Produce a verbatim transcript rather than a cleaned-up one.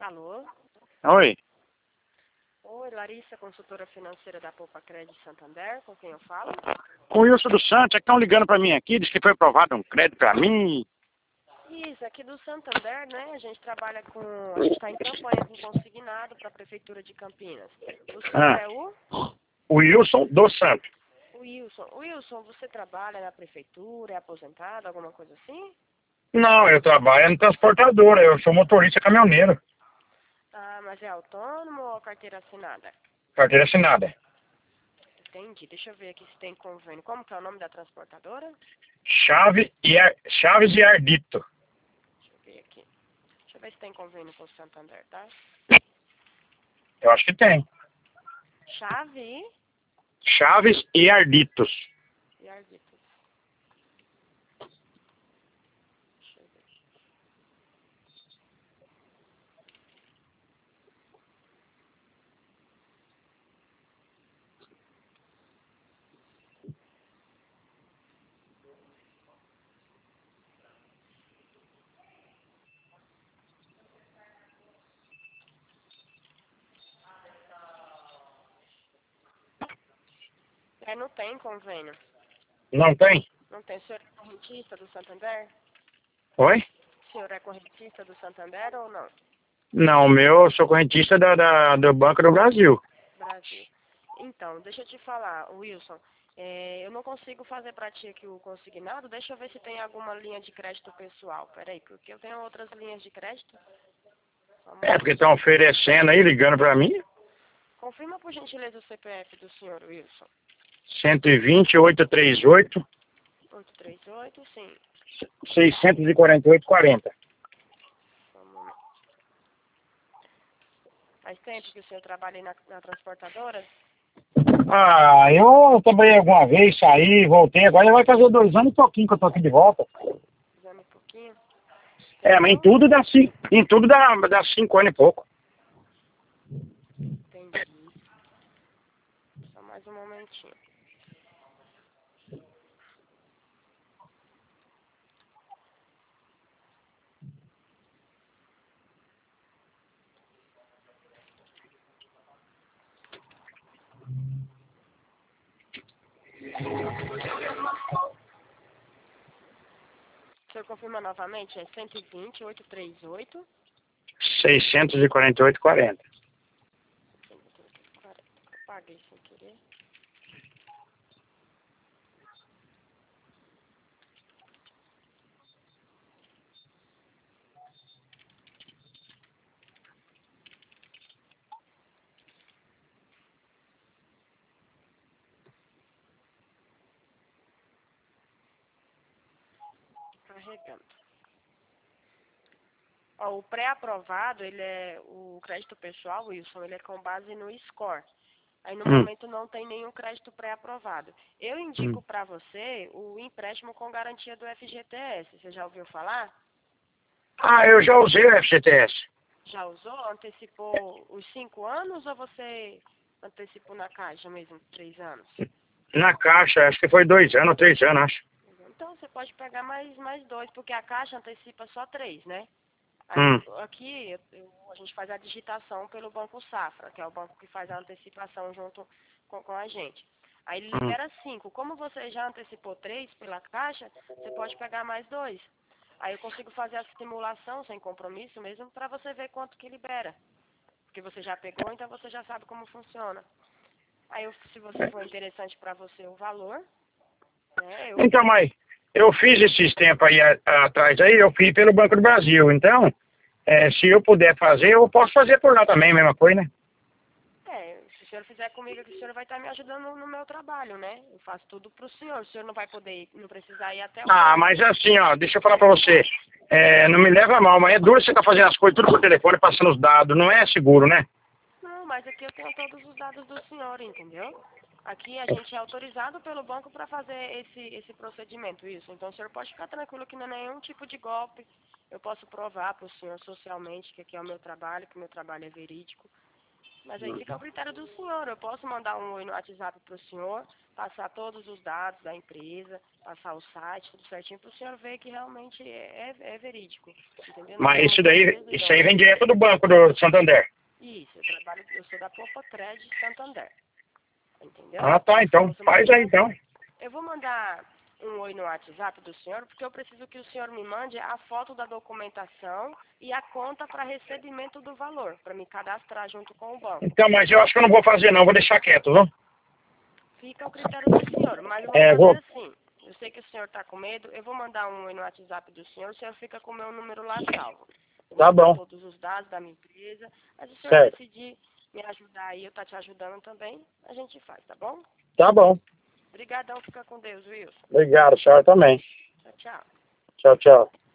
Alô? Oi. Oi, Larissa, consultora financeira da Poupa Crédito Santander, com quem eu falo? Com o Wilson dos Santos, é que estão ligando para mim aqui, diz que foi aprovado um crédito para mim. Isso, aqui do Santander, né? A gente trabalha com... A gente está em campanha com consignado para a Prefeitura de Campinas. O senhor Ah, é o? o Wilson dos Santos. O Wilson. Wilson, você trabalha na Prefeitura, é aposentado, alguma coisa assim? Não, eu trabalho no transportadora, eu sou motorista caminhoneiro. Ah, mas é autônomo ou carteira assinada? Carteira assinada. Entendi. Deixa eu ver aqui se tem convênio. Como que é o nome da transportadora? Chave e Ar... Chaves e Ardito. Deixa eu ver aqui. Deixa eu ver se tem convênio com o Santander, tá? Eu acho que tem. Chave Chaves e Arditos. e Arbitos. Deixa eu ver. É, não tem convênio. Não tem? Não tem. O senhor é correntista do Santander? Oi? O senhor é correntista do Santander ou não? Não, meu, eu sou correntista da, da- do Banco do Brasil. Brasil. Então, deixa eu te falar, Wilson. É, eu não consigo fazer para ti aqui o consignado. Deixa eu ver se tem alguma linha de crédito pessoal. Peraí, porque eu tenho outras linhas de crédito. Só um É, porque momento. estão oferecendo aí, ligando para mim. Confirma, por gentileza, o C P F do senhor, Wilson. cento e vinte, oitocentos e trinta e oito, oito três oito, sim. seiscentos e quarenta e oito, quarenta. Só um momento. Faz tempo que o senhor trabalha aí na, na transportadora? Ah, eu trabalhei alguma vez, saí, voltei, agora já vai fazer dois anos e pouquinho que eu tô aqui de volta. Exame um pouquinho. É, mas em Entendeu? tudo dá cinco, em tudo dá, dá cinco anos e pouco. Entendi. Só mais um momentinho. O senhor confirma novamente? É cento e vinte, oitocentos e trinta e oito. seiscentos e quarenta e oito, quarenta. quarenta. Eu paguei sem querer. Carregando. Ó, o pré-aprovado, ele é o crédito pessoal, Wilson, ele é com base no score. Aí no Hum, momento não tem nenhum crédito pré-aprovado. Eu hum. indico para você o empréstimo com garantia do F G T S. Você já ouviu falar? Ah, eu já usei o F G T S. Já usou? Antecipou os cinco anos ou você antecipou na caixa mesmo, três anos? Na caixa, acho que foi dois anos, três anos, acho. Então você pode pegar mais, mais dois, porque a caixa antecipa só três, né? Aí Hum, aqui eu- eu- a gente faz a digitação pelo Banco Safra, que é o banco que faz a antecipação junto com, com a gente. Aí ele hum. libera cinco. Como você já antecipou três pela caixa, você pode pegar mais dois. Aí eu consigo fazer a simulação sem compromisso mesmo para você ver quanto que libera. Porque você já pegou, então você já sabe como funciona. Aí eu- se você for interessante para você o valor, né, eu Então, mas eu fiz esses tempos aí a- atrás aí, eu fiz pelo Banco do Brasil. Então, é, se eu puder fazer, eu posso fazer por lá também, mesma coisa, né? É, se o senhor fizer comigo aqui, o senhor vai estar me ajudando no meu trabalho, né? Eu faço tudo pro senhor. O senhor não vai poder, ir- não precisar ir até o Ah, banco. mas assim, ó, deixa eu falar pra você. É, não me leva a mal, mas é duro você tá fazendo as coisas tudo por telefone, passando os dados. Não é seguro, né? Não, mas aqui eu tenho todos os dados do senhor, entendeu? Aqui a gente é autorizado pelo banco para fazer esse, esse procedimento, isso. Então o senhor pode ficar tranquilo que não é nenhum tipo de golpe. Eu posso provar para o senhor socialmente que aqui é o meu trabalho, que o meu trabalho é verídico. Mas aí fica ao critério do senhor. Eu posso mandar um oi no WhatsApp para o senhor, passar todos os dados da empresa, passar o site, tudo certinho, para o senhor ver que realmente é, é, é verídico. Entendeu? Mas isso daí, isso aí vem direto do Banco do Santander. Isso, eu trabalho, eu sou da Popocred Santander. Entendeu? Ah, tá, então. Faz aí, então. Eu vou mandar um oi no WhatsApp do senhor, porque eu preciso que o senhor me mande a foto da documentação e a conta para recebimento do valor, para me cadastrar junto com o banco. Então, mas eu acho que eu não vou fazer não, vou deixar quieto, viu? Fica ao critério do senhor, mas eu vou É, fazer vou... assim. Eu sei que o senhor está com medo, eu vou mandar um oi no WhatsApp do senhor, o senhor fica com o meu número lá salvo. Eu Tá bom. todos os dados da minha empresa, mas se o senhor Certo. decidir me ajudar aí, eu tá te ajudando também, a gente faz, tá bom? Tá bom. Obrigadão, fica com Deus, Wilson. Obrigado, senhora também. Tchau, tchau. Tchau, tchau.